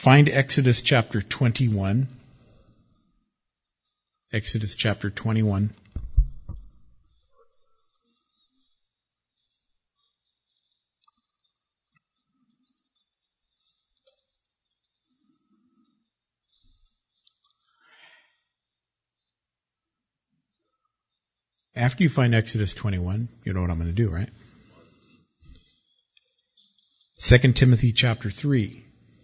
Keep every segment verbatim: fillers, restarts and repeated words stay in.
Find Exodus chapter twenty-one. Exodus chapter twenty-one. After you find Exodus twenty-one, you know what I'm going to do, right? Second Timothy chapter three.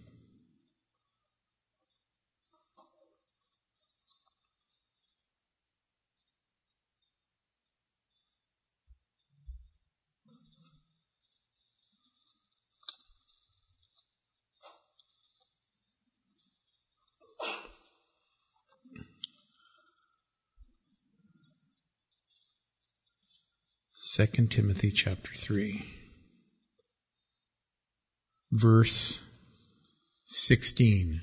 Second Timothy chapter three, verse sixteen.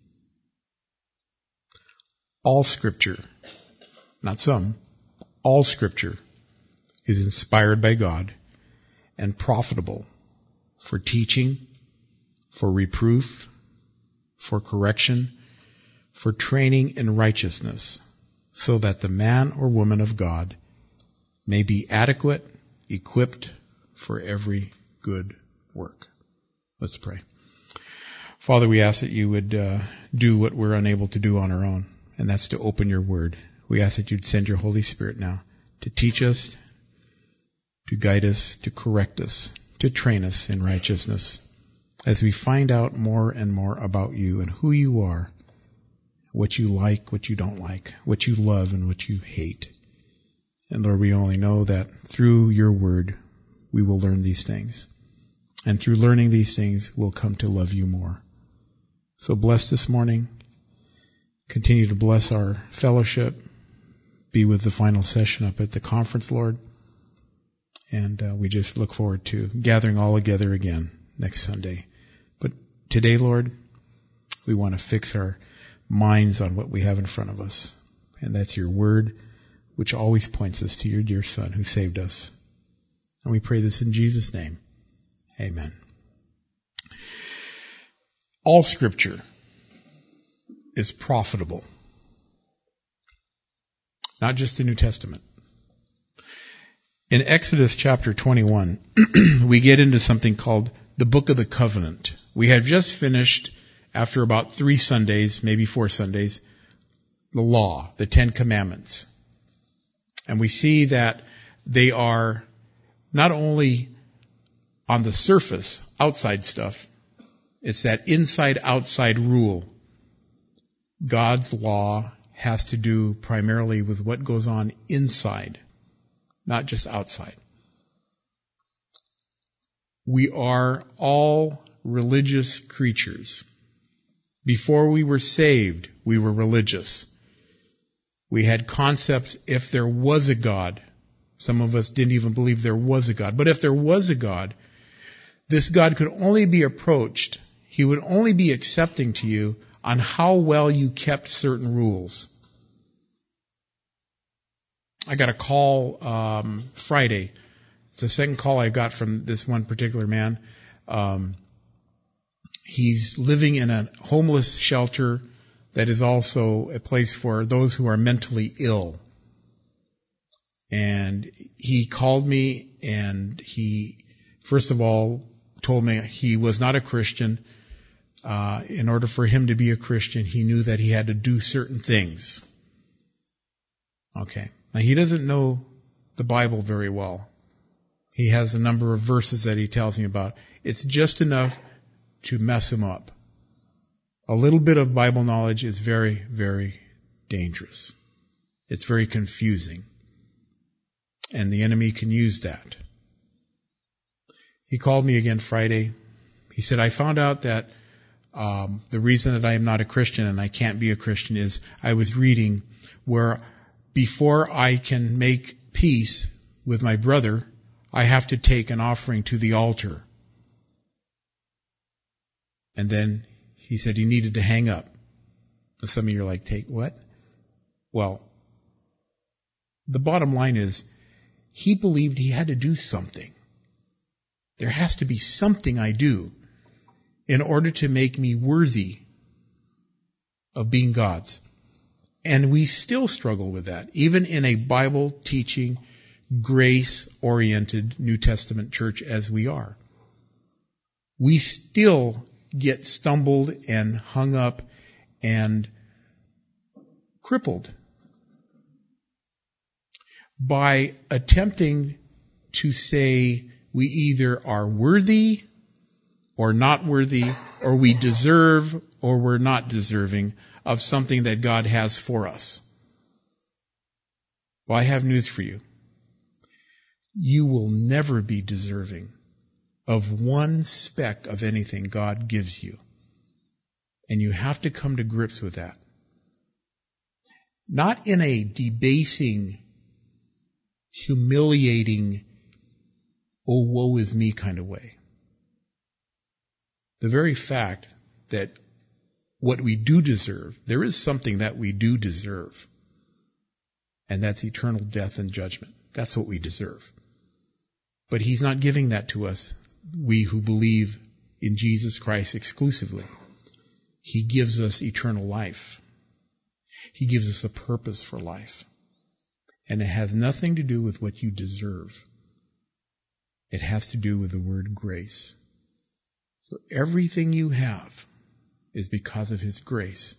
All Scripture, not some, all Scripture is inspired by God and profitable for teaching, for reproof, for correction, for training in righteousness, so that the man or woman of God may be adequate, equipped for every good work. Let's pray. Father, we ask that you would uh, do what we're unable to do on our own, and that's to open your word. We ask that you'd send your Holy Spirit now to teach us, to guide us, to correct us, to train us in righteousness, as we find out more and more about you and who you are, what you like, what you don't like, what you love and what you hate. And Lord, we only know that through your word, we will learn these things. And through learning these things, we'll come to love you more. So bless this morning. Continue to bless our fellowship. Be with the final session up at the conference, Lord. And uh, we just look forward to gathering all together again next Sunday. But today, Lord, we want to fix our minds on what we have in front of us. And that's your word, which always points us to your dear Son who saved us. And we pray this in Jesus' name. Amen. All Scripture is profitable. Not just the New Testament. In Exodus chapter twenty-one, we get into something called the Book of the Covenant. We have just finished, after about three Sundays, maybe four Sundays, the law, the Ten Commandments. And we see that they are not only on the surface, outside stuff, it's that inside-outside rule. God's law has to do primarily with what goes on inside, not just outside. We are all religious creatures. Before we were saved, we were religious. We had concepts if there was a God. Some of us didn't even believe there was a God. But if there was a God, this God could only be approached, he would only be accepting to you on how well you kept certain rules. I got a call um, Friday. It's the second call I got from this one particular man. Um, he's living in a homeless shelter that is also a place for those who are mentally ill. And he called me and he, first of all, told me he was not a Christian. Uh, in order for him to be a Christian, he knew that he had to do certain things. Okay. Now, he doesn't know the Bible very well. He has a number of verses that he tells me about. It's just enough to mess him up. A little bit of Bible knowledge is very, very dangerous. It's very confusing. And the enemy can use that. He called me again Friday. He said, I found out that um, the reason that I am not a Christian and I can't be a Christian is I was reading where before I can make peace with my brother, I have to take an offering to the altar. And then he said he needed to hang up. And some of you are like, take what? Well, the bottom line is he believed he had to do something. There has to be something I do in order to make me worthy of being God's. And we still struggle with that, even in a Bible-teaching, grace-oriented New Testament church as we are. We still get stumbled and hung up and crippled by attempting to say we either are worthy or not worthy, or we deserve or we're not deserving of something that God has for us. Well, I have news for you. You will never be deserving of one speck of anything God gives you. And you have to come to grips with that. Not in a debasing, humiliating, oh, woe is me kind of way. The very fact that what we do deserve, there is something that we do deserve. And that's eternal death and judgment. That's what we deserve. But He's not giving that to us, we who believe in Jesus Christ exclusively. He gives us eternal life. He gives us a purpose for life. And it has nothing to do with what you deserve. It has to do with the word grace. So everything you have is because of His grace.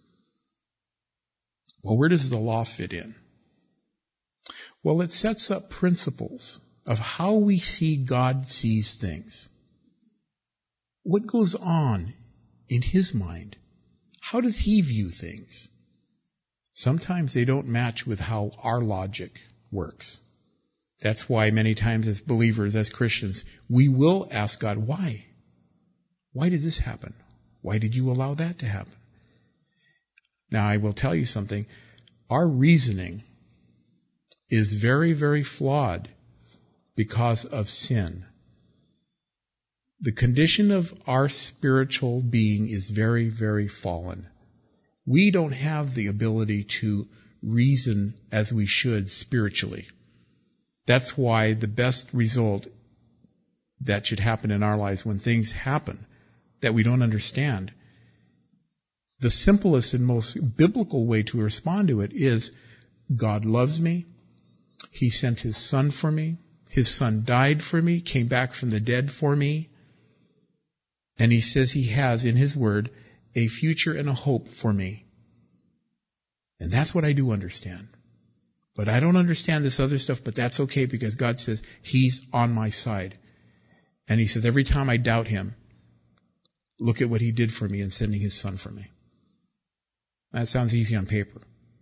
Well, where does the law fit in? Well, it sets up principles of how we see God sees things. What goes on in His mind? How does He view things? Sometimes they don't match with how our logic works. That's why many times as believers, as Christians, we will ask God, why? Why did this happen? Why did you allow that to happen? Now, I will tell you something. Our reasoning is very, very flawed because of sin. The condition of our spiritual being is very, very fallen. We don't have the ability to reason as we should spiritually. That's why the best result that should happen in our lives when things happen that we don't understand, the simplest and most biblical way to respond to it is, God loves me. He sent His Son for me. His Son died for me, came back from the dead for me. And He says He has in His Word a future and a hope for me. And that's what I do understand. But I don't understand this other stuff, but that's okay because God says He's on my side. And He says every time I doubt Him, look at what He did for me in sending His Son for me. That sounds easy on paper.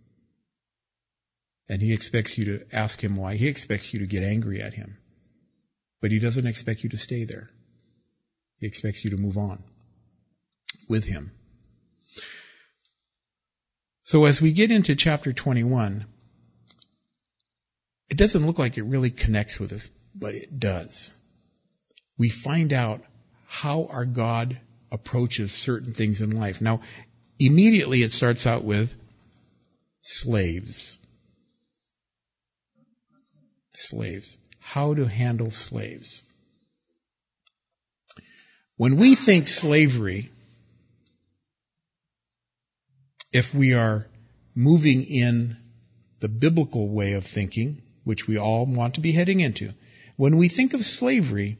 And He expects you to ask Him why. He expects you to get angry at Him. But He doesn't expect you to stay there. He expects you to move on with Him. So as we get into chapter twenty-one, it doesn't look like it really connects with us, but it does. We find out how our God approaches certain things in life. Now, immediately it starts out with slaves. Slaves. How to handle slaves. When we think slavery, if we are moving in the biblical way of thinking, which we all want to be heading into, when we think of slavery,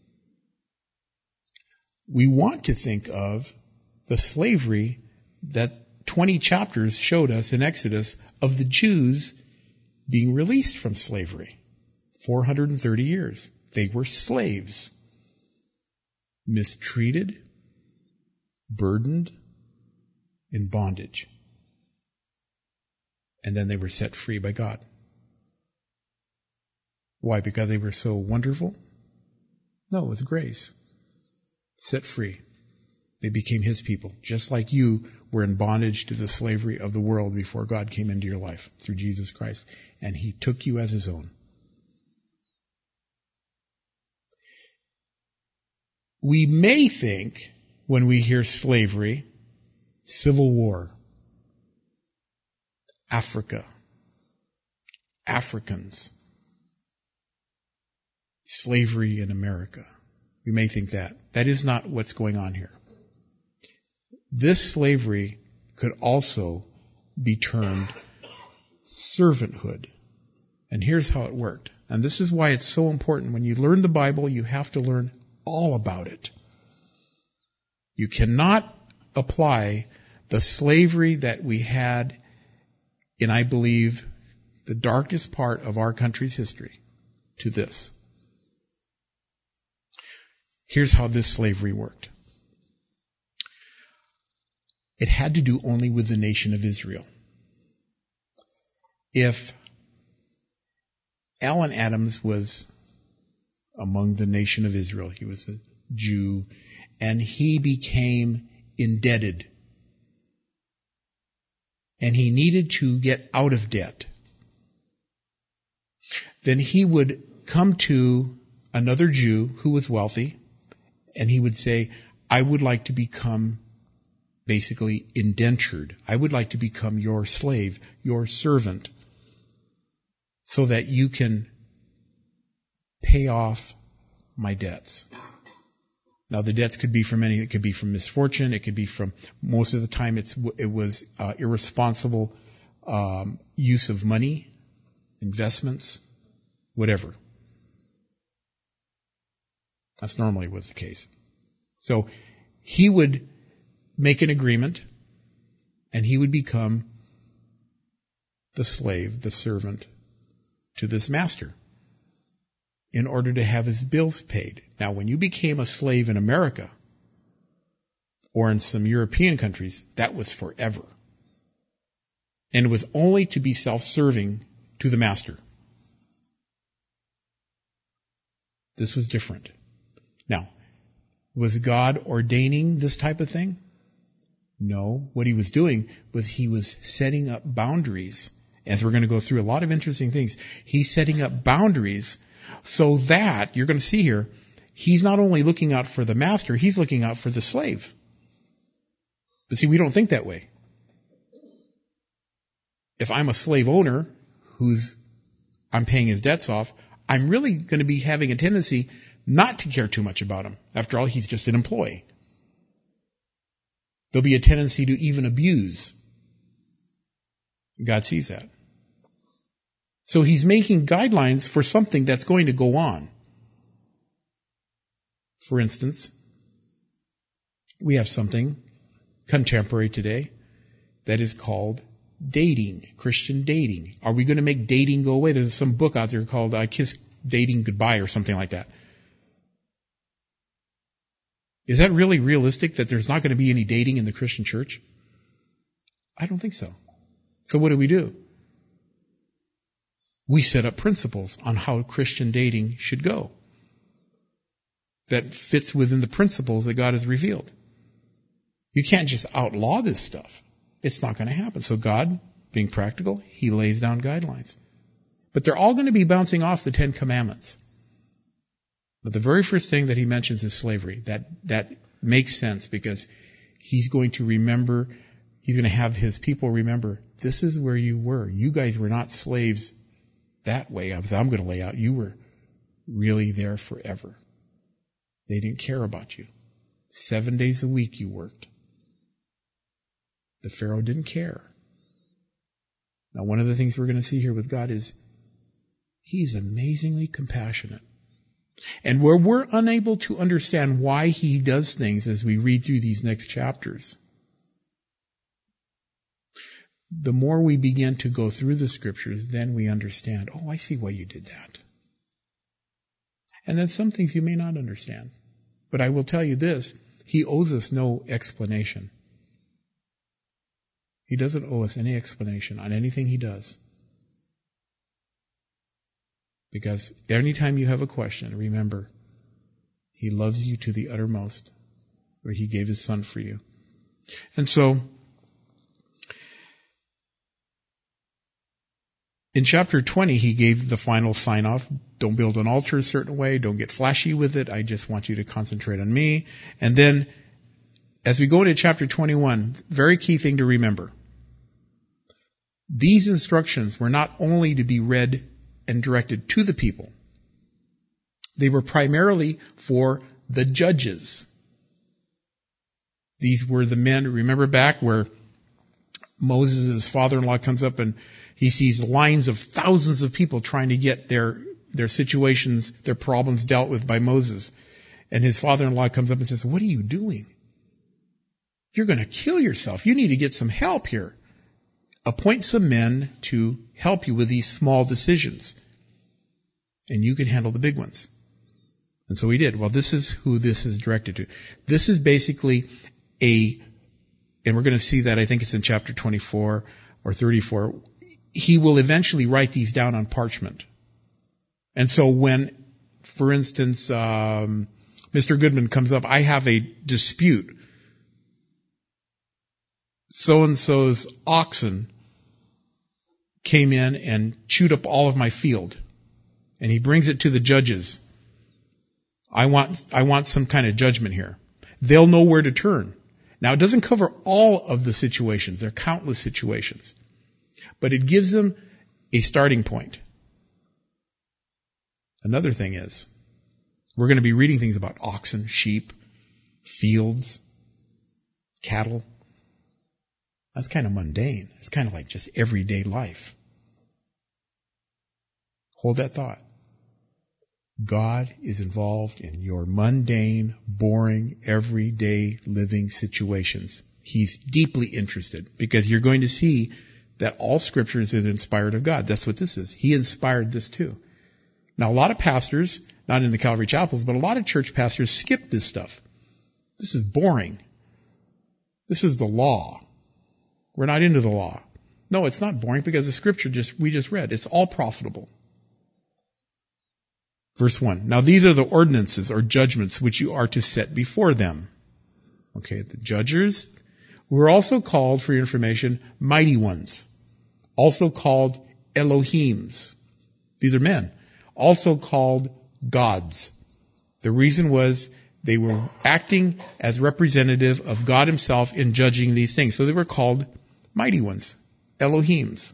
we want to think of the slavery that twenty chapters showed us in Exodus of the Jews being released from slavery. four hundred thirty years. They were slaves. Mistreated, burdened, in bondage. And then they were set free by God. Why? Because they were so wonderful? No, it was grace. Set free. They became His people, just like you were in bondage to the slavery of the world before God came into your life through Jesus Christ. And He took you as His own. We may think, when we hear slavery, Civil War, Africa, Africans, slavery in America. We may think that. That is not what's going on here. This slavery could also be termed servanthood. And here's how it worked. And this is why it's so important. When you learn the Bible, you have to learn all about it. You cannot apply the slavery that we had in, I believe, the darkest part of our country's history to this. Here's how this slavery worked. It had to do only with the nation of Israel. If Alan Adams was among the nation of Israel, he was a Jew, and he became indebted, and he needed to get out of debt, then he would come to another Jew who was wealthy, and he would say, I would like to become basically indentured. I would like to become your slave, your servant, so that you can pay off my debts. Now, the debts could be from any, it could be from misfortune, it could be from, most of the time it's, it was uh, irresponsible um, use of money, investments, whatever. That's normally was the case. So he would make an agreement, and he would become the slave, the servant to this master in order to have his bills paid. Now, when you became a slave in America or in some European countries, that was forever. And it was only to be self-serving to the master. This was different. Now, was God ordaining this type of thing? No. What he was doing was he was setting up boundaries. As we're going to go through a lot of interesting things, he's setting up boundaries so that, you're going to see here, he's not only looking out for the master, he's looking out for the slave. But see, we don't think that way. If I'm a slave owner who's, I'm paying his debts off, I'm really going to be having a tendency not to care too much about him. After all, he's just an employee. There'll be a tendency to even abuse. God sees that. So he's making guidelines for something that's going to go on. For instance, we have something contemporary today that is called dating, Christian dating. Are we going to make dating go away? There's some book out there called I Kiss Dating Goodbye or something like that. Is that really realistic that there's not going to be any dating in the Christian church? I don't think so. So what do we do? We set up principles on how Christian dating should go that fits within the principles that God has revealed. You can't just outlaw this stuff. It's not going to happen. So God, being practical, he lays down guidelines. But they're all going to be bouncing off the Ten Commandments. But the very first thing that he mentions is slavery. That, that makes sense because he's going to remember, he's going to have his people remember, this is where you were. You guys were not slaves that way, as I'm going to lay out. You were really there forever. They didn't care about you. Seven days a week you worked. The Pharaoh didn't care. Now, one of the things we're going to see here with God is he's amazingly compassionate. And where we're unable to understand why he does things as we read through these next chapters, the more we begin to go through the scriptures, then we understand, oh, I see why you did that. And then some things you may not understand. But I will tell you this, he owes us no explanation. He doesn't owe us any explanation on anything he does. Because anytime you have a question, remember, he loves you to the uttermost, where he gave his son for you. And so, in chapter twenty, he gave the final sign-off. Don't build an altar a certain way. Don't get flashy with it. I just want you to concentrate on me. And then, as we go into chapter twenty-one, very key thing to remember. These instructions were not only to be read and directed to the people. They were primarily for the judges. These were the men, remember back where Moses, his father-in-law, comes up and he sees lines of thousands of people trying to get their, their situations, their problems dealt with by Moses. And his father-in-law comes up and says, what are you doing? You're going to kill yourself. You need to get some help here. Appoint some men to help you with these small decisions. And you can handle the big ones. And so he did. Well, this is who this is directed to. This is basically a, and we're going to see that, I think it's in chapter twenty-four or thirty-four. He will eventually write these down on parchment. And so when, for instance, um, Mister Goodman comes up, I have a dispute. So-and-so's oxen came in and chewed up all of my field. And he brings it to the judges. I want, I want some kind of judgment here. They'll know where to turn. Now, it doesn't cover all of the situations. There are countless situations. But it gives them a starting point. Another thing is, we're going to be reading things about oxen, sheep, fields, cattle. That's kind of mundane. It's kind of like just everyday life. Hold that thought. God is involved in your mundane, boring, everyday living situations. He's deeply interested because you're going to see that all Scripture is inspired of God. That's what this is. He inspired this too. Now, a lot of pastors, not in the Calvary Chapels, but a lot of church pastors skip this stuff. This is boring. This is the law. We're not into the law. No, it's not boring because the Scripture just we just read. It's all profitable. Verse one. Now these are the ordinances or judgments which you are to set before them. Okay, the judges, who are also called, for your information, mighty ones. Also called Elohims. These are men. Also called gods. The reason was they were acting as representative of God himself in judging these things. So they were called mighty ones. Elohims.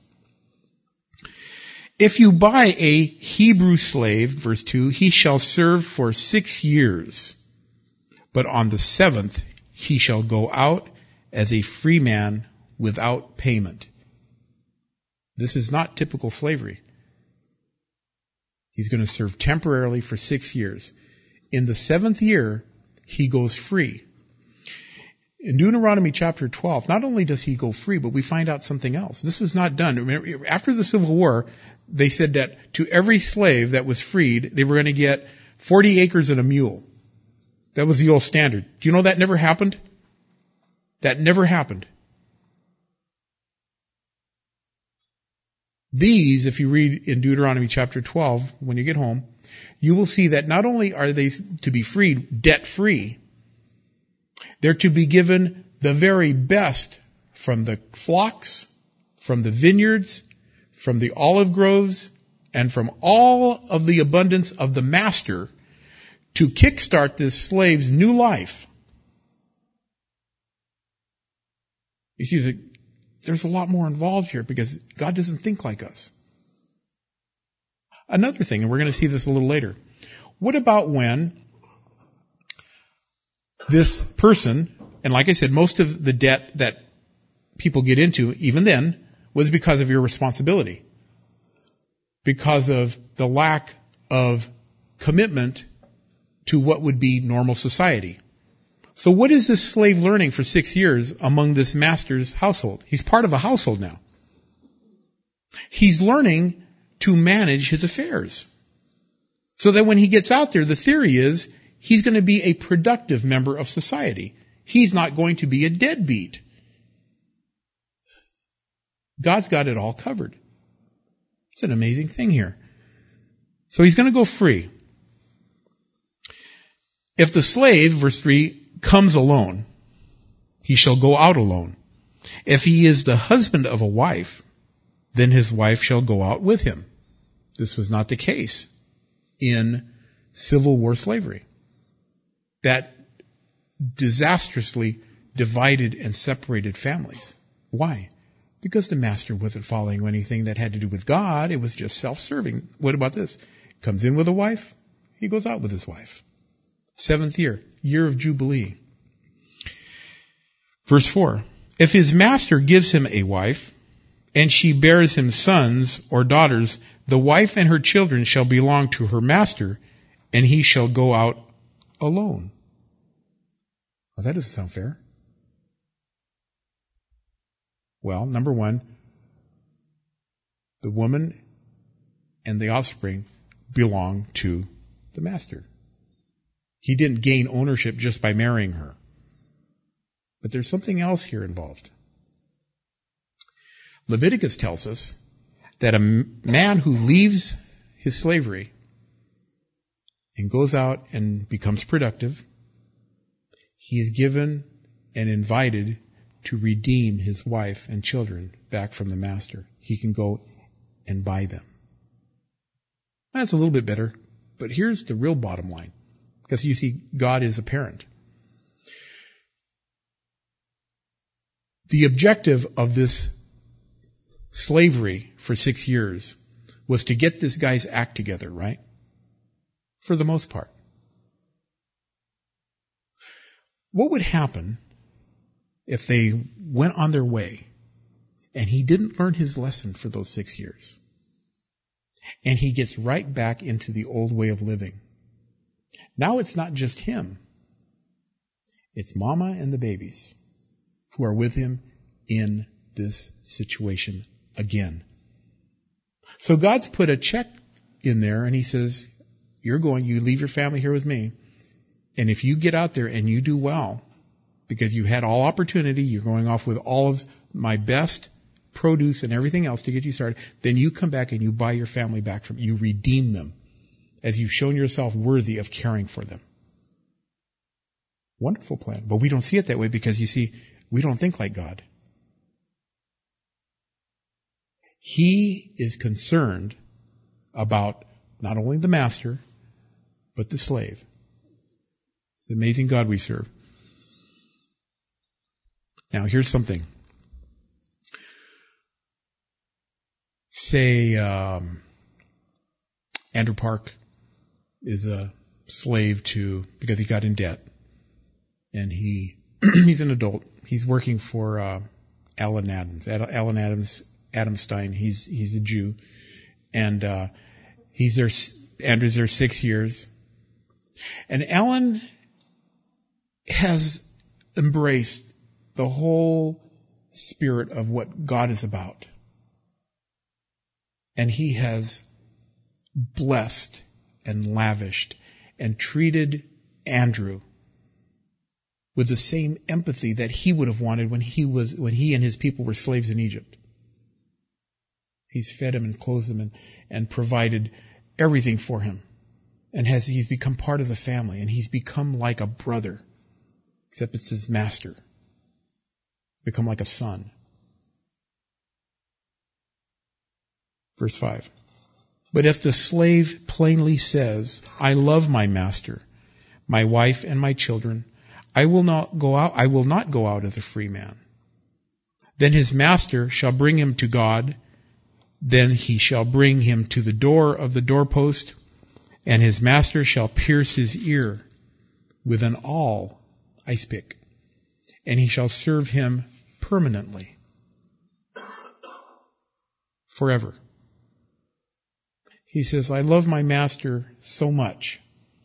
If you buy a Hebrew slave, verse two, he shall serve for six years, but on the seventh he shall go out as a free man without payment. This is not typical slavery. He's going to serve temporarily for six years. In the seventh year, he goes free. In Deuteronomy chapter twelve, not only does he go free, but we find out something else. This was not done. Remember, after the Civil War, they said that to every slave that was freed, they were going to get forty acres and a mule. That was the old standard. Do you know that never happened? That never happened. These, if you read in Deuteronomy chapter twelve, when you get home, you will see that not only are they to be freed debt-free, they're to be given the very best from the flocks, from the vineyards, from the olive groves, and from all of the abundance of the master to kickstart this slave's new life. You see, the, there's a lot more involved here because God doesn't think like us. Another thing, and we're going to see this a little later. What about when this person, and like I said, most of the debt that people get into, even then, was because of irresponsibility. Because of the lack of commitment to what would be normal society. So what is this slave learning for six years among this master's household? He's part of a household now. He's learning to manage his affairs. So that when he gets out there, the theory is he's going to be a productive member of society. He's not going to be a deadbeat. God's got it all covered. It's an amazing thing here. So he's going to go free. If the slave, verse three, comes alone, he shall go out alone. If he is the husband of a wife, then his wife shall go out with him. This was not the case in Civil War slavery. That disastrously divided and separated families. Why? Because the master wasn't following anything that had to do with God. It was just self-serving. What about this? Comes in with a wife, he goes out with his wife. Seventh year, year of Jubilee. Verse four. If his master gives him a wife, and she bears him sons or daughters, the wife and her children shall belong to her master, and he shall go out alone. Well, that doesn't sound fair. Well, number one, the woman and the offspring belong to the master. He didn't gain ownership just by marrying her. But there's something else here involved. Leviticus tells us that a man who leaves his slavery and goes out and becomes productive, he is given and invited to redeem his wife and children back from the master. He can go and buy them. That's a little bit better, but here's the real bottom line. Because you see, God is a parent. The objective of this slavery for six years was to get this guy's act together, right? For the most part. What would happen if they went on their way and he didn't learn his lesson for those six years? And he gets right back into the old way of living. Now it's not just him. It's mama and the babies who are with him in this situation again. So God's put a check in there and he says, you're going, you leave your family here with me. And if you get out there and you do well, because you had all opportunity, you're going off with all of my best produce and everything else to get you started, then you come back and you buy your family back from, you redeem them as you've shown yourself worthy of caring for them. Wonderful plan. But we don't see it that way because you see, we don't think like God. He is concerned about not only the master, but the slave. The amazing God we serve. Now, here's something. Say, um, Andrew Park is a slave to, because he got in debt. And he, he's an adult. He's working for, uh, Alan Adams. Alan Adams, Adamstein. He's, he's a Jew. And, uh, he's there, Andrew's there six years. And Alan has embraced the whole spirit of what God is about. And he has blessed and lavished and treated Andrew with the same empathy that he would have wanted when he was, when he and his people were slaves in Egypt. He's fed him and clothed him and, and provided everything for him. And has, he's become part of the family and he's become like a brother, except it's his master. Become like a son. Verse five. But if the slave plainly says, I love my master, my wife and my children, I will not go out, I will not go out as a free man. Then his master shall bring him to God, then he shall bring him to the door of the doorpost, and his master shall pierce his ear with an awl, ice pick, and he shall serve him permanently, forever. He says, I love my master so much.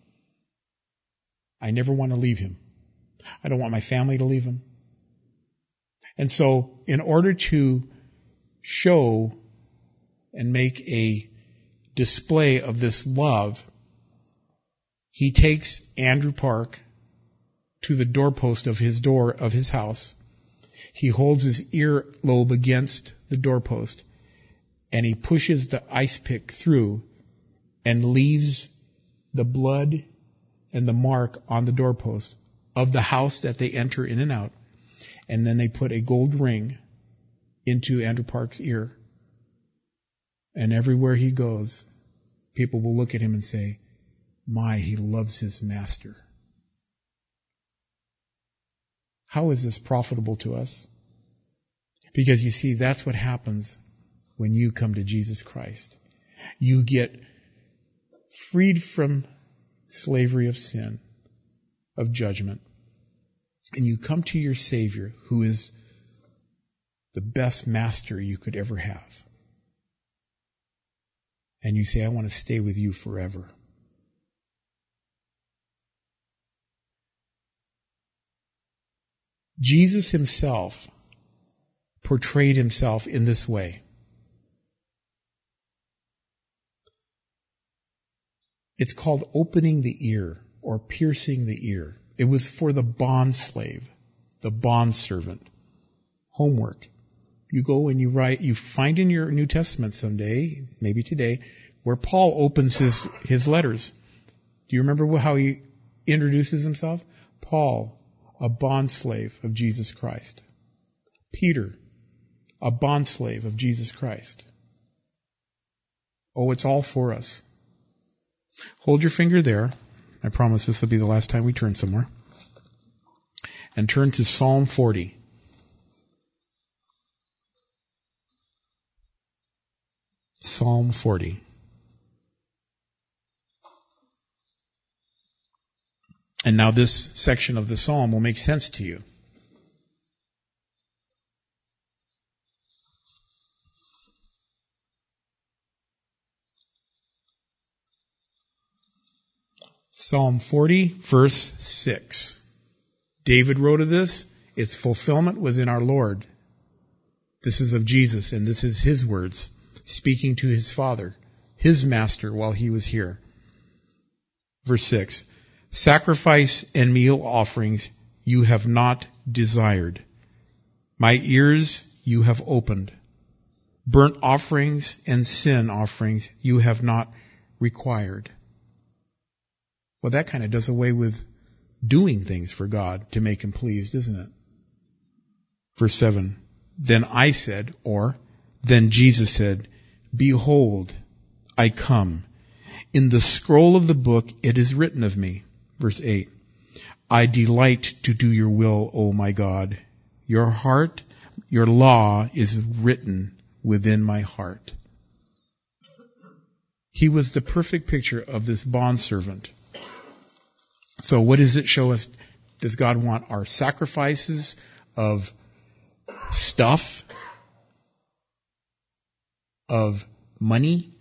I never want to leave him. I don't want my family to leave him. And so, in order to show and make a display of this love, he takes Andrew Park to the doorpost of his door of his house. He holds his earlobe against the doorpost and he pushes the ice pick through and leaves the blood and the mark on the doorpost of the house that they enter in and out. And then they put a gold ring into Andrew Park's ear. And everywhere he goes, people will look at him and say, my, he loves his master. How is this profitable to us? Because you see, that's what happens when you come to Jesus Christ. You get freed from slavery of sin, of judgment, and you come to your Savior, who is the best master you could ever have. And you say, I want to stay with you forever. Jesus himself portrayed himself in this way. It's called opening the ear or piercing the ear. It was for the bond slave, the bond servant. Homework. You go and you write, you find in your New Testament someday, maybe today, where Paul opens his, his letters. Do you remember how he introduces himself? Paul, a bond slave of Jesus Christ. Peter, a bond slave of Jesus Christ. Oh, it's all for us. Hold your finger there. I promise this will be the last time we turn somewhere. And turn to Psalm forty. Psalm forty. And now this section of the psalm will make sense to you. Psalm forty, verse six. David wrote of this. Its fulfillment was in our Lord. This is of Jesus, and this is his words, speaking to his Father, his Master, while he was here. Verse six. Sacrifice and meal offerings you have not desired. My ears you have opened. Burnt offerings and sin offerings you have not required. Well, that kind of does away with doing things for God to make him pleased, isn't it? Verse seven. Then I said, or then Jesus said, Behold, I come. In the scroll of the book it is written of me. Verse eight. I delight to do your will, O my God. Your heart, your law is written within my heart. He was the perfect picture of this bondservant. So what does it show us? Does God want our sacrifices of stuff, of money,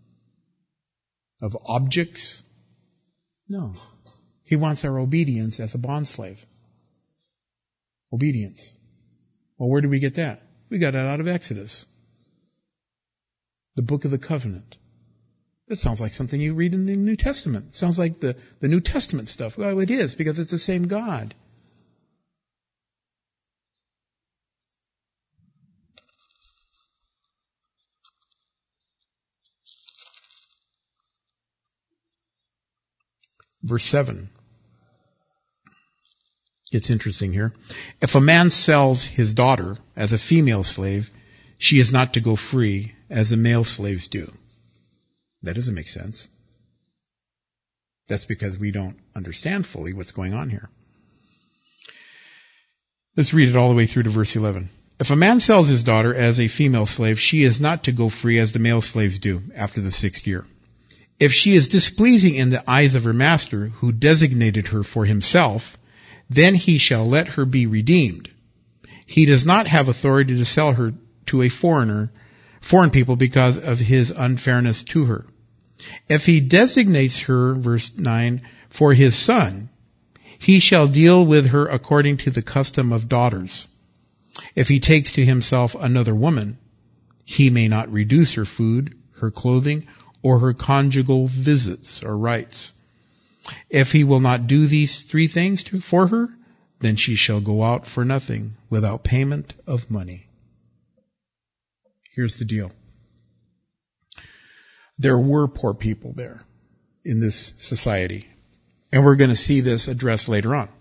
of objects? No. He wants our obedience as a bondslave. Obedience. Well, where did we get that? We got it out of Exodus. The book of the covenant. That sounds like something you read in the New Testament. It sounds like the, the New Testament stuff. Well, it is, because it's the same God. Verse seven. It's interesting here. If a man sells his daughter as a female slave, she is not to go free as the male slaves do. That doesn't make sense. That's because we don't understand fully what's going on here. Let's read it all the way through to verse eleven. If a man sells his daughter as a female slave, she is not to go free as the male slaves do after the sixth year. If she is displeasing in the eyes of her master, who designated her for himself, then he shall let her be redeemed. He does not have authority to sell her to a foreigner, foreign people, because of his unfairness to her. If he designates her, verse nine, for his son, he shall deal with her according to the custom of daughters. If he takes to himself another woman, he may not reduce her food, her clothing, or her conjugal visits or rights. If he will not do these three things to, for her, then she shall go out for nothing, without payment of money. Here's the deal. There were poor people there in this society. And we're going to see this addressed later on.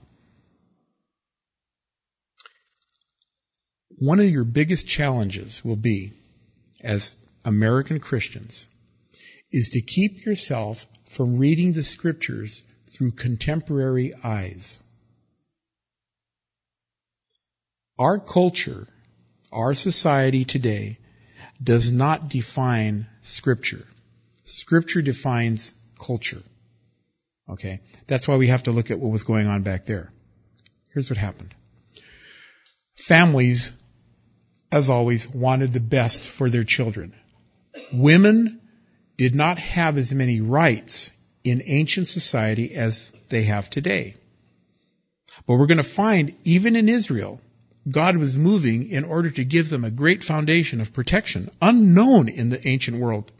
One of your biggest challenges will be, as American Christians, is to keep yourself from reading the scriptures through contemporary eyes. Our culture, our society today, does not define scripture. Scripture defines culture. Okay? That's why we have to look at what was going on back there. Here's what happened. Families as always, wanted the best for their children. Women did not have as many rights in ancient society as they have today. But we're going to find, even in Israel, God was moving in order to give them a great foundation of protection, unknown in the ancient world.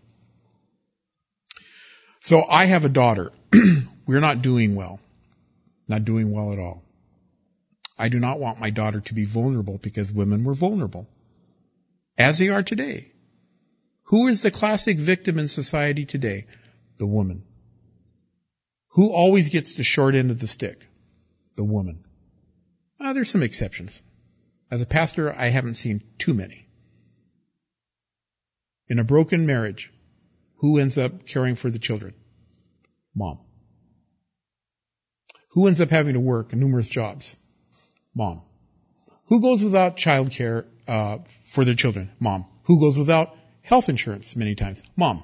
So I have a daughter. We're not doing well. Not doing well at all. I do not want my daughter to be vulnerable because women were vulnerable, as they are today. Who is the classic victim in society today? The woman. Who always gets the short end of the stick? The woman. Uh, there's some exceptions. As a pastor, I haven't seen too many. In a broken marriage, who ends up caring for the children? Mom. Who ends up having to work numerous jobs? Mom. Who goes without child care uh, for their children? Mom. Who goes without health insurance many times? Mom.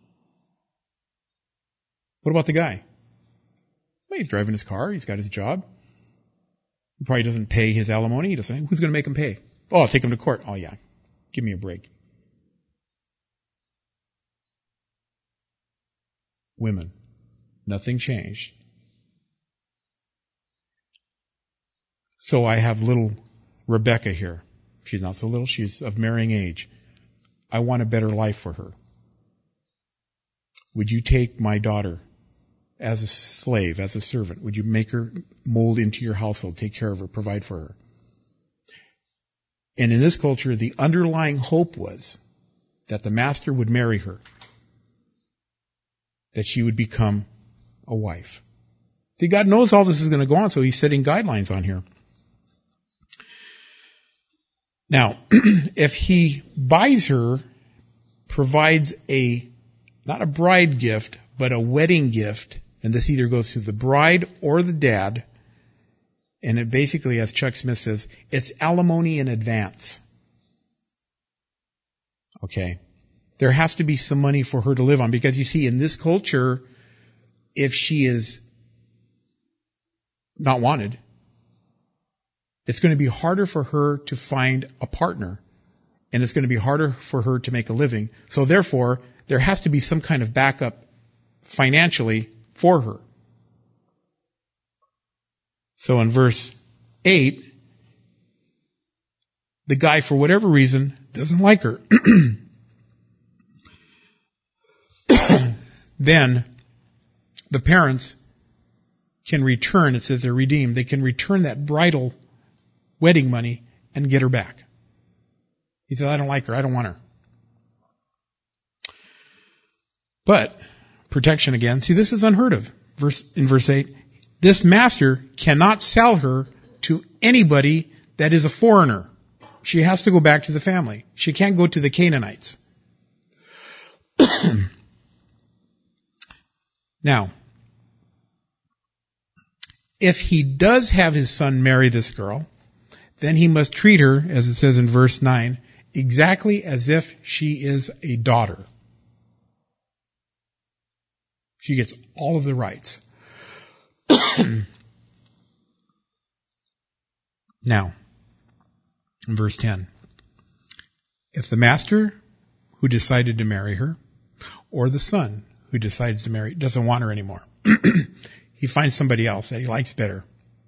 What about the guy? Well, he's driving his car. He's got his job. He probably doesn't pay his alimony. He doesn't. Who's going to make him pay? Oh, I'll take him to court. Oh, yeah. Give me a break. Women. Nothing changed. So I have little Rebecca here. She's not so little. She's of marrying age. I want a better life for her. Would you take my daughter as a slave, as a servant? Would you make her mold into your household, take care of her, provide for her? And in this culture, the underlying hope was that the master would marry her, that she would become a wife. See, God knows all this is going to go on, so he's setting guidelines on here. Now, if he buys her, provides a, not a bride gift, but a wedding gift, and this either goes to the bride or the dad, and it basically, as Chuck Smith says, it's alimony in advance. Okay. There has to be some money for her to live on, because you see, in this culture, if she is not wanted, it's going to be harder for her to find a partner, and it's going to be harder for her to make a living. So therefore, there has to be some kind of backup financially for her. So in verse eight, the guy, for whatever reason, doesn't like her. Then the parents can return, it says they're redeemed, they can return that bridal wedding money and get her back. He says, I don't like her, I don't want her. But, protection again, see, this is unheard of. Verse, in verse eight, this master cannot sell her to anybody that is a foreigner. She has to go back to the family. She can't go to the Canaanites. Now, if he does have his son marry this girl, then he must treat her, as it says in verse nine, exactly as if she is a daughter. She gets all of the rights. Now, in verse ten, if the master who decided to marry her, or the son who decides to marry, doesn't want her anymore, he finds somebody else that he likes better,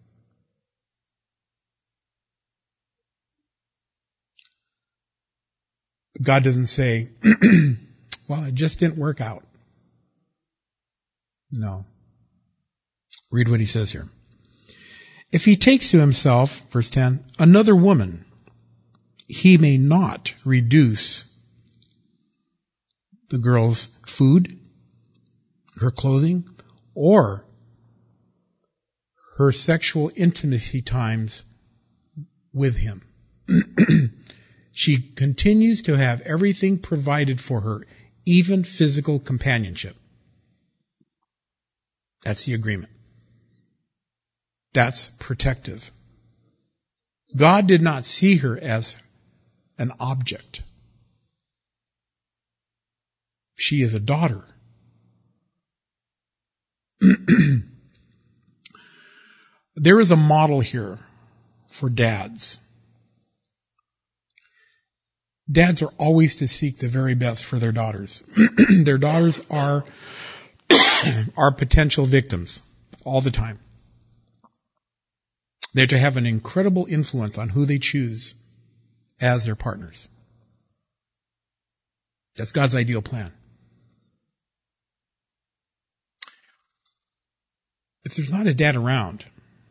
God doesn't say, well, it just didn't work out. No. Read what he says here. If he takes to himself, verse ten, another woman, he may not reduce the girl's food, her clothing, or her sexual intimacy times with him. She continues to have everything provided for her, even physical companionship. That's the agreement. That's protective. God did not see her as an object. She is a daughter. There is a model here for dads. Dads are always to seek the very best for their daughters. Their daughters are, are potential victims all the time. They're to have an incredible influence on who they choose as their partners. That's God's ideal plan. If there's not a dad around,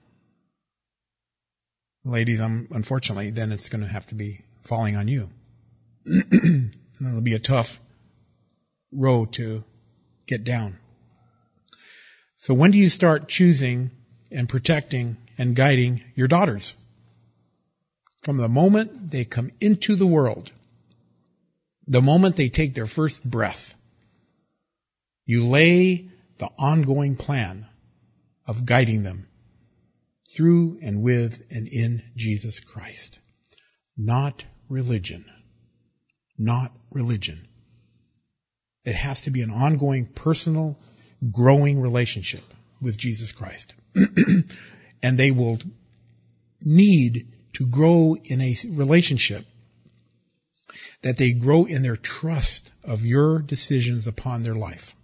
ladies, um, unfortunately, then it's going to have to be falling on you. And it'll be a tough road to get down. So when do you start choosing and protecting and guiding your daughters? From the moment they come into the world, the moment they take their first breath, you lay the ongoing plan of guiding them through and with and in Jesus Christ. Not religion. Not religion. It has to be an ongoing, personal, growing relationship with Jesus Christ. And they will need to grow in a relationship that they grow in their trust of your decisions upon their life.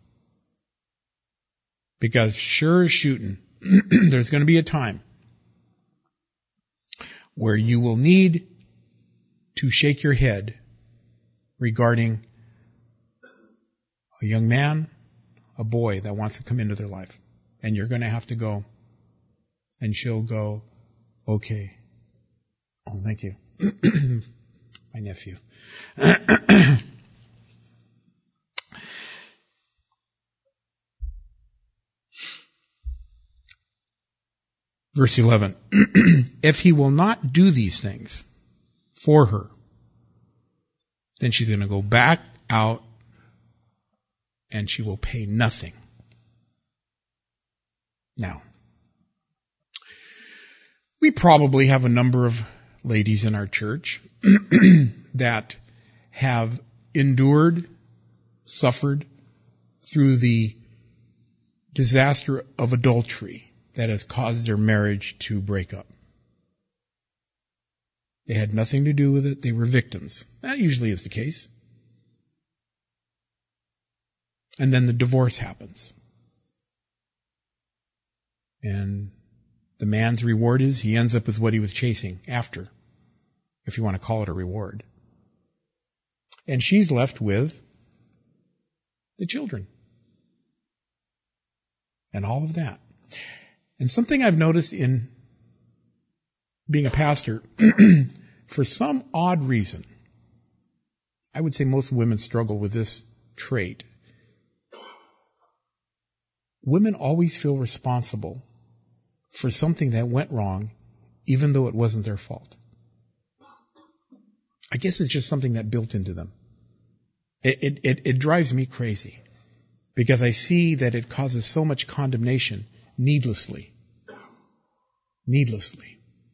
Because sure as shooting, there's going to be a time where you will need to shake your head regarding a young man, a boy that wants to come into their life. And you're going to have to go. And she'll go, okay. Oh, thank you. My nephew. Verse eleven. If he will not do these things for her, then she's going to go back out and she will pay nothing. Now, we probably have a number of ladies in our church that have endured, suffered through the disaster of adultery that has caused their marriage to break up. They had nothing to do with it. They were victims. That usually is the case. And then the divorce happens. And the man's reward is he ends up with what he was chasing after, if you want to call it a reward. And she's left with the children. And all of that. And something I've noticed in being a pastor, for some odd reason, I would say most women struggle with this trait. Women always feel responsible for something that went wrong, even though it wasn't their fault. I guess it's just something that built into them. It, it, it, it drives me crazy because I see that it causes so much condemnation needlessly. Needlessly.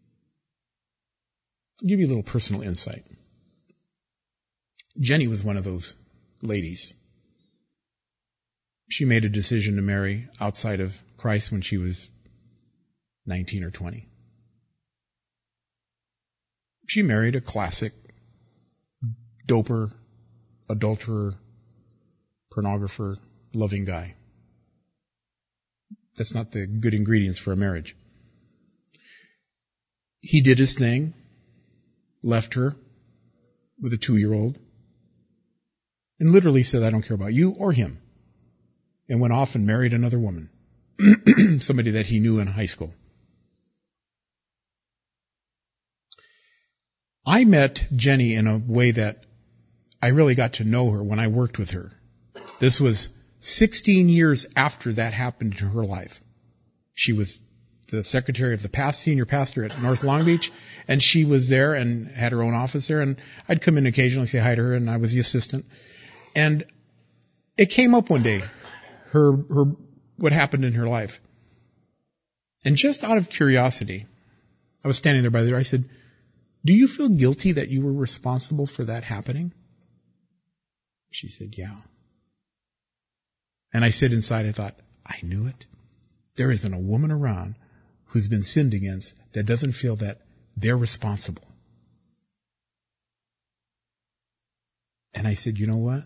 I'll give you a little personal insight. Jenny was one of those ladies. She made a decision to marry outside of Christ when she was nineteen or twenty. She married a classic doper, adulterer, pornographer, loving guy. That's not the good ingredients for a marriage. He did his thing, left her with a two-year-old, and literally said, I don't care about you or him, and went off and married another woman, somebody that he knew in high school. I met Jenny in a way that I really got to know her when I worked with her. This was sixteen years after that happened in her life. She was the secretary of the past senior pastor at North Long Beach, and she was there and had her own office there, and I'd come in occasionally, say hi to her, and I was the assistant. And it came up one day, her, her, what happened in her life. And just out of curiosity, I was standing there by the door, I said, do you feel guilty that you were responsible for that happening? She said, yeah. And I said inside, I thought, I knew it. There isn't a woman around who's been sinned against that doesn't feel that they're responsible. And I said, you know what?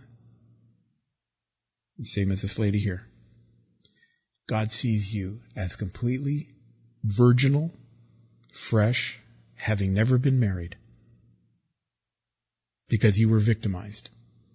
Same as this lady here. God sees you as completely virginal, fresh, having never been married. Because you were victimized.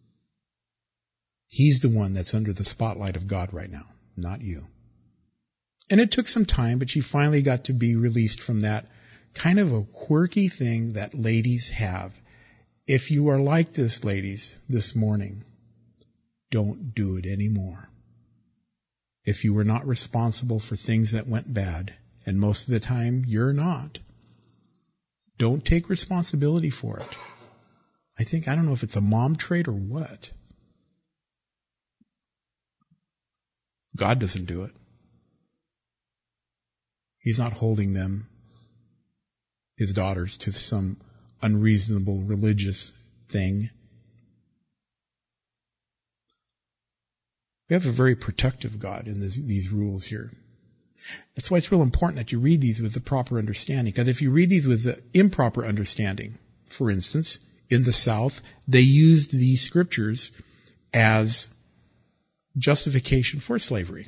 He's the one that's under the spotlight of God right now, not you. And it took some time, but she finally got to be released from that kind of a quirky thing that ladies have. If you are like this, ladies, this morning, don't do it anymore. If you were not responsible for things that went bad, and most of the time you're not, don't take responsibility for it. I think, I don't know if it's a mom trait or what. God doesn't do it. He's not holding them, his daughters, to some unreasonable religious thing. We have a very protective God in this, these rules here. That's why it's real important that you read these with the proper understanding. Because if you read these with the improper understanding, for instance, in the South, they used these scriptures as justification for slavery.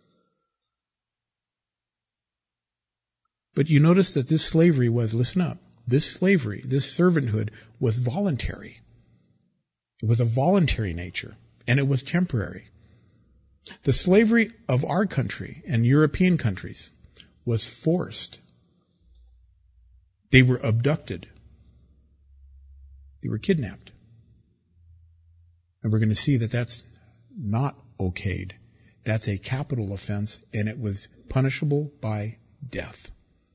But you notice that this slavery was, listen up, this slavery, this servanthood was voluntary. It was a voluntary nature, and it was temporary. The slavery of our country and European countries was forced. They were abducted. They were kidnapped. And we're going to see that that's not okayed. That's a capital offense, and it was punishable by death.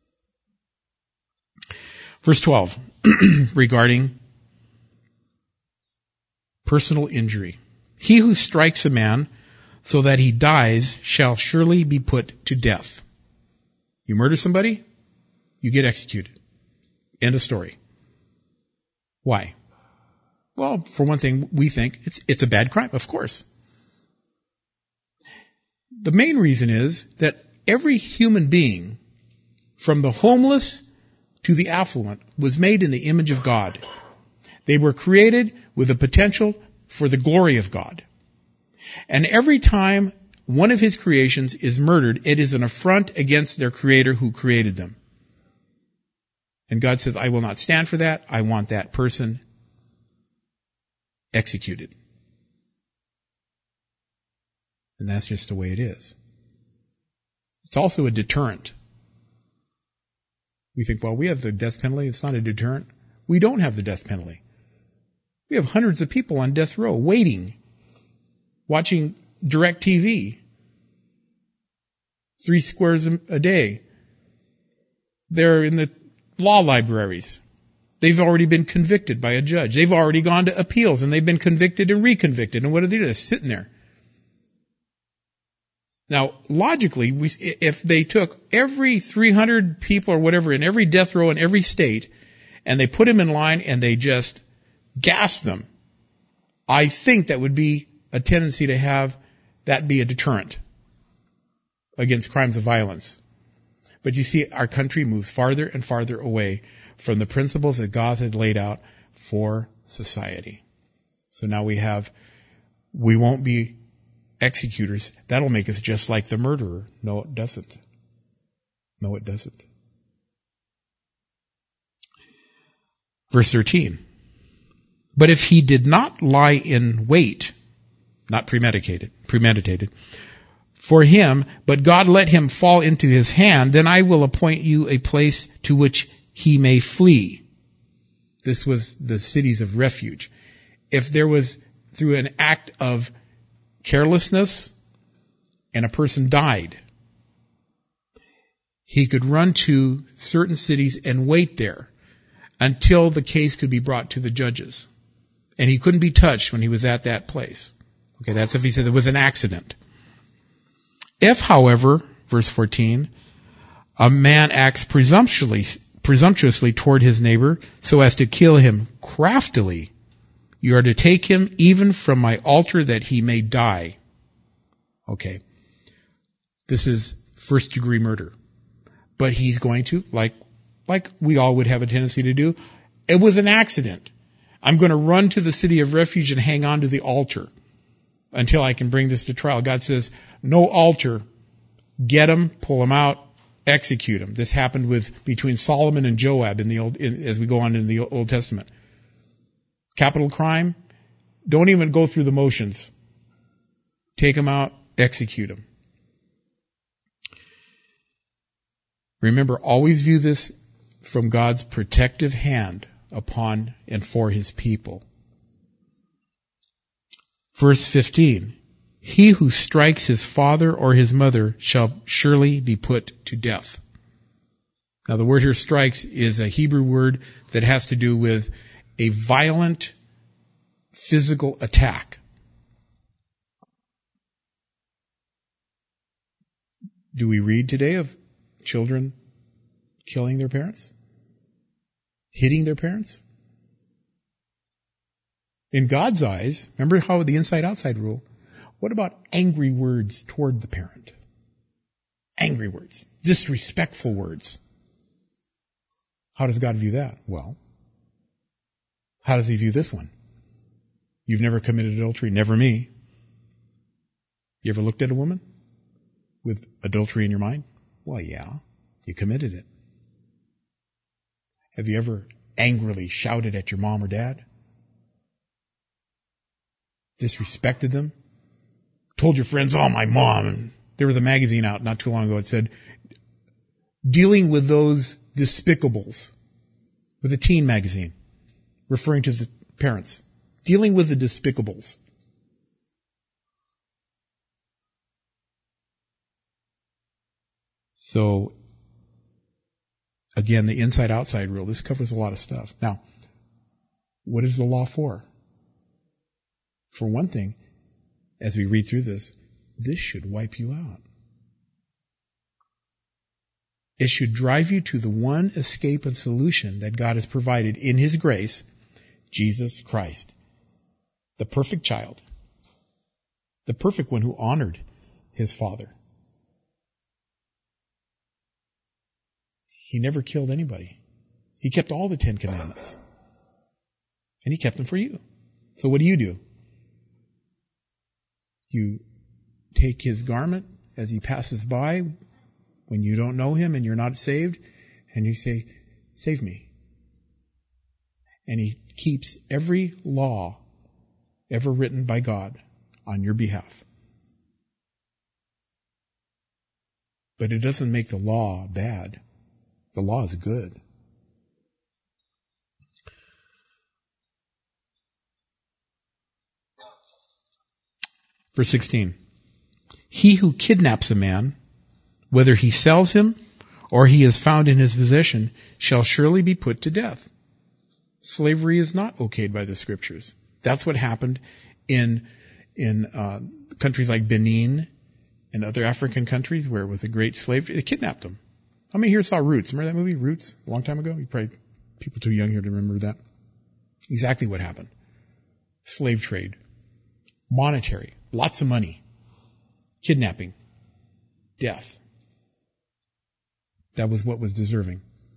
Verse twelve, regarding personal injury. He who strikes a man so that he dies shall surely be put to death. You murder somebody, you get executed. End of story. Why? Well, for one thing, we think it's it's a bad crime, of course. The main reason is that every human being, from the homeless to the affluent, was made in the image of God. They were created with the potential for the glory of God. And every time one of his creations is murdered, it is an affront against their creator who created them. And God says, I will not stand for that. I want that person executed. And that's just the way it is. It's also a deterrent. We think, well, we have the death penalty. It's not a deterrent. We don't have the death penalty. We have hundreds of people on death row waiting, watching direct T V, three squares a day. They're in the law libraries. They've already been convicted by a judge. They've already gone to appeals, and they've been convicted and reconvicted. And what do they do? They're sitting there. Now, logically, we, if they took every three hundred people or whatever in every death row in every state, and they put them in line and they just gassed them, I think that would be a tendency to have that be a deterrent against crimes of violence. But you see, our country moves farther and farther away from the principles that God had laid out for society. So now we have, we won't be executors. That'll make us just like the murderer. No, it doesn't. No, it doesn't. Verse thirteen. But if he did not lie in wait, not premeditated, premeditated, for him, but God let him fall into his hand, then I will appoint you a place to which he may flee. This was the cities of refuge. If there was, through an act of carelessness, and a person died, he could run to certain cities and wait there until the case could be brought to the judges. And he couldn't be touched when he was at that place. Okay, that's if he said there was an accident. If, however, verse fourteen, a man acts presumptuously, presumptuously toward his neighbor so as to kill him craftily, you are to take him even from my altar that he may die. Okay. This is first degree murder. But he's going to, like, like we all would have a tendency to do, it was an accident. I'm going to run to the city of refuge and hang on to the altar until I can bring this to trial. God says, no altar. Get them, pull them out, execute them. This happened with between Solomon and Joab in the old, in, as we go on in the Old Testament. Capital crime, don't even go through the motions. Take them out, execute them. Remember, always view this from God's protective hand upon and for his people. Verse fifteen, he who strikes his father or his mother shall surely be put to death. Now the word here strikes is a Hebrew word that has to do with a violent physical attack. Do we read today of children killing their parents? Hitting their parents? In God's eyes, remember how the inside-outside rule, what about angry words toward the parent? Angry words. Disrespectful words. How does God view that? Well, how does he view this one? You've never committed adultery? Never me. You ever looked at a woman with adultery in your mind? Well, yeah, you committed it. Have you ever angrily shouted at your mom or dad? Disrespected them? Told your friends, oh, my mom. And there was a magazine out not too long ago that said, dealing with those despicables, with a teen magazine, referring to the parents. Dealing with the despicables. So, again, the inside-outside rule, this covers a lot of stuff. Now, what is the law for? For one thing, as we read through this, this should wipe you out. It should drive you to the one escape and solution that God has provided in his grace, Jesus Christ. The perfect child. The perfect one who honored his father. He never killed anybody. He kept all the Ten Commandments. And he kept them for you. So what do you do? You take his garment as he passes by when you don't know him and you're not saved, and you say, save me. And he keeps every law ever written by God on your behalf. But it doesn't make the law bad. The law is good. Verse sixteen. He who kidnaps a man, whether he sells him or he is found in his possession, shall surely be put to death. Slavery is not okayed by the scriptures. That's what happened in in uh, countries like Benin and other African countries where with the great slave, they kidnapped them. How many here saw Roots? Remember that movie, Roots, a long time ago? You probably, people too young here to remember that. Exactly what happened. Slave trade. Monetary. Lots of money. Kidnapping. Death. That was what was deserving.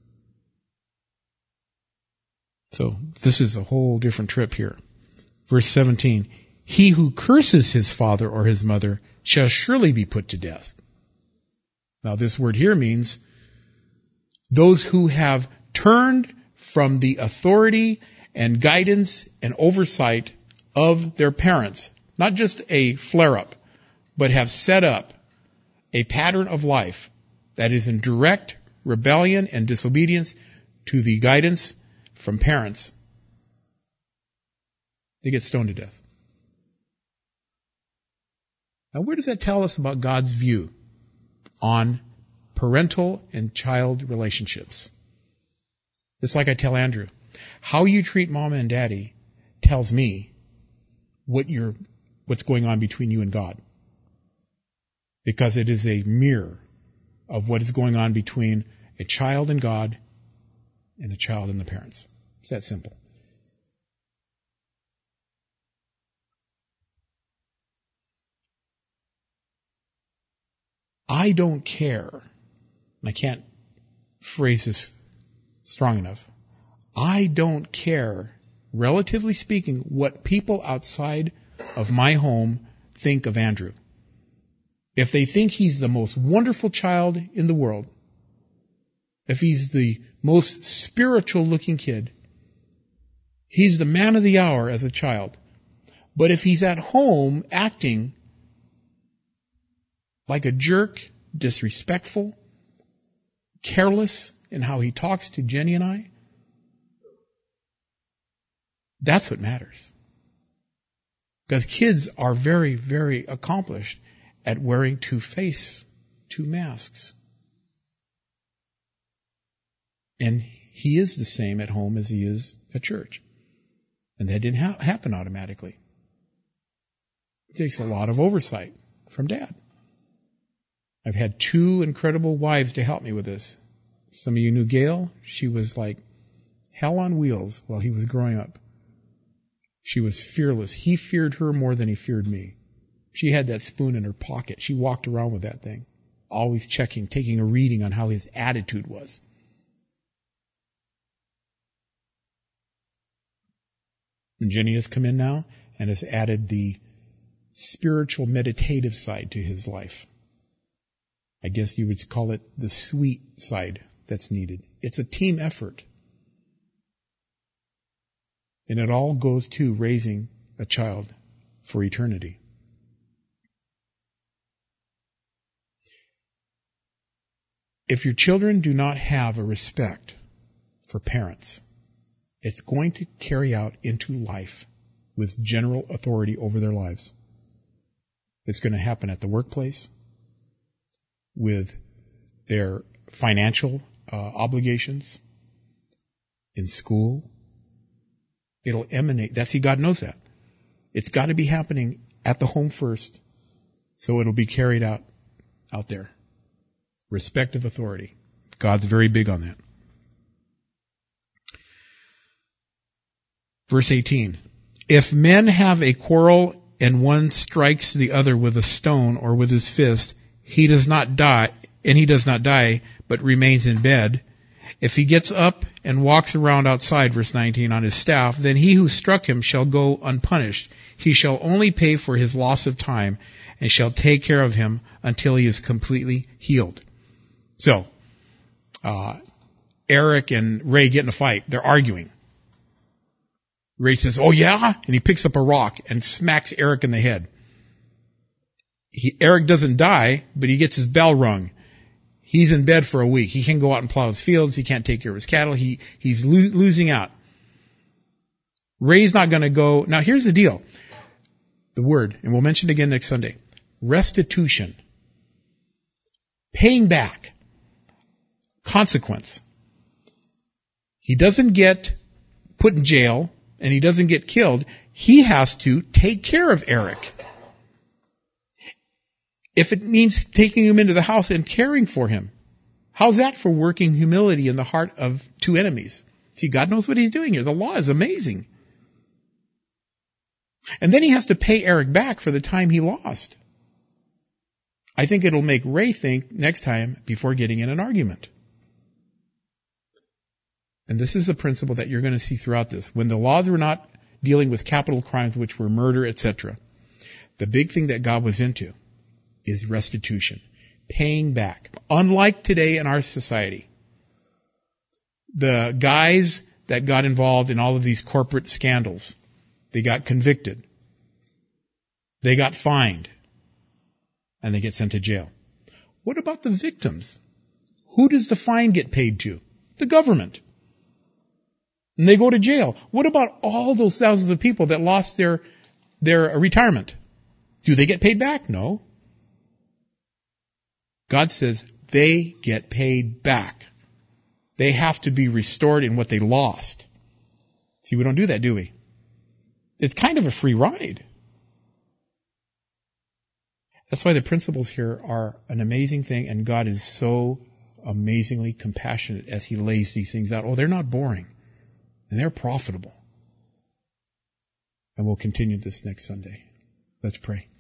So this is a whole different trip here. Verse seventeen. He who curses his father or his mother shall surely be put to death. Now this word here means those who have turned from the authority and guidance and oversight of their parents, not just a flare-up, but have set up a pattern of life that is in direct rebellion and disobedience to the guidance from parents, they get stoned to death. Now, where does that tell us about God's view on parental and child relationships? It's like I tell Andrew, how you treat mama and daddy tells me what you're, what's going on between you and God. Because it is a mirror of what is going on between a child and God and a child and the parents. It's that simple. I don't care, and I can't phrase this strong enough, I don't care relatively speaking, what people outside of my home think of Andrew. If they think he's the most wonderful child in the world, if he's the most spiritual looking kid, he's the man of the hour as a child. But if he's at home acting like a jerk, disrespectful, careless in how he talks to Jenny and I, that's what matters. Because kids are very, very accomplished at wearing two face, two masks. And he is the same at home as he is at church. And that didn't ha- happen automatically. It takes a lot of oversight from Dad. I've had two incredible wives to help me with this. Some of you knew Gail. She was like hell on wheels while he was growing up. She was fearless. He feared her more than he feared me. She had that spoon in her pocket. She walked around with that thing, always checking, taking a reading on how his attitude was. And Jenny has come in now and has added the spiritual meditative side to his life. I guess you would call it the sweet side that's needed. It's a team effort. And it all goes to raising a child for eternity. If your children do not have a respect for parents, it's going to carry out into life with general authority over their lives. It's going to happen at the workplace, with their financial uh, obligations, in school. It'll emanate. That's, see, God knows that. It's got to be happening at the home first, so it'll be carried out out there. Respect of authority. God's very big on that. Verse eighteen. If men have a quarrel and one strikes the other with a stone or with his fist, he does not die, and he does not die, but remains in bed. If he gets up and walks around outside, verse nineteen, on his staff, then he who struck him shall go unpunished. He shall only pay for his loss of time and shall take care of him until he is completely healed. So, uh, Eric and Ray get in a fight. They're arguing. Ray says, oh yeah? And he picks up a rock and smacks Eric in the head. He, Eric doesn't die, but he gets his bell rung. He's in bed for a week. He can't go out and plow his fields. He can't take care of his cattle. He, he's lo- losing out. Ray's not going to go. Now here's the deal. The word, and we'll mention it again next Sunday. Restitution. Paying back. Consequence. He doesn't get put in jail and he doesn't get killed. He has to take care of Eric. If it means taking him into the house and caring for him, how's that for working humility in the heart of two enemies? See, God knows what he's doing here. The law is amazing. And then he has to pay Eric back for the time he lost. I think it'll make Ray think next time before getting in an argument. And this is a principle that you're going to see throughout this. When the laws were not dealing with capital crimes, which were murder, et cetera, the big thing that God was into is restitution, paying back. Unlike today in our society, the guys that got involved in all of these corporate scandals, they got convicted, they got fined, and they get sent to jail. What about the victims? Who does the fine get paid to? The government. And they go to jail. What about all those thousands of people that lost their their retirement? Do they get paid back? No. God says they get paid back. They have to be restored in what they lost. See, we don't do that, do we? It's kind of a free ride. That's why the principles here are an amazing thing, and God is so amazingly compassionate as he lays these things out. Oh, they're not boring. And they're profitable. And we'll continue this next Sunday. Let's pray.